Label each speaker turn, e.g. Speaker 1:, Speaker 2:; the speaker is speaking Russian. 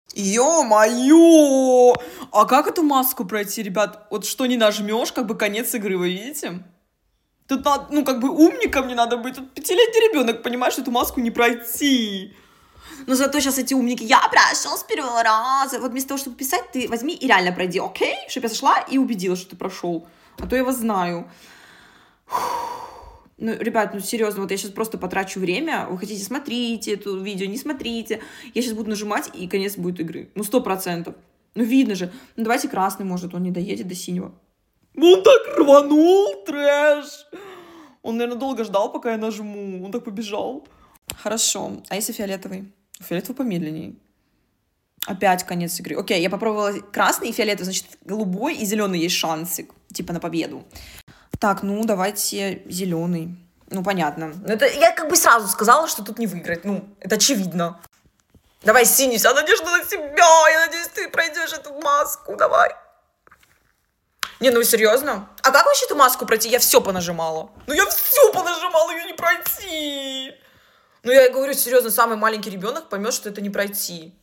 Speaker 1: Ё-моё! А как эту маску пройти, ребят? Вот что не нажмешь, как бы конец игры, вы видите? Тут надо, ну, как бы умником не надо быть. Тут 5-летний ребенок, понимаешь, эту маску не пройти. Но зато сейчас эти умники, я прошел с первого раза. Вот вместо того, чтобы писать, ты возьми и реально пройди, окей? Чтобы я зашла и убедилась, что ты прошел. А то я вас знаю. Ну, ребят, ну, серьезно, вот я сейчас просто потрачу время. Вы хотите, смотрите это видео, не смотрите. Я сейчас буду нажимать, и конец будет игры. Ну, 100%. Ну, видно же. Ну, давайте красный, может, он не доедет до синего. Он так рванул, трэш. Он, наверное, долго ждал, пока я нажму. Он так побежал. Хорошо. А если фиолетовый? Фиолетовый помедленнее. Опять конец игры. Окей, я попробовала красный и фиолетовый, значит, голубой и зеленый есть шансик. Типа на победу. Так, ну, давайте зеленый. Ну, понятно. Это я как бы сразу сказала, что тут не выиграть. Ну, это очевидно. Давай синий, вся надежда на себя. Я надеюсь, ты пройдешь эту маску. Давай. Не, ну серьезно? А как вообще эту маску пройти? Я все понажимала. Ну, я все понажимала, ее не пройти. Ну, я говорю, серьезно, самый маленький ребенок поймет, что это не пройти.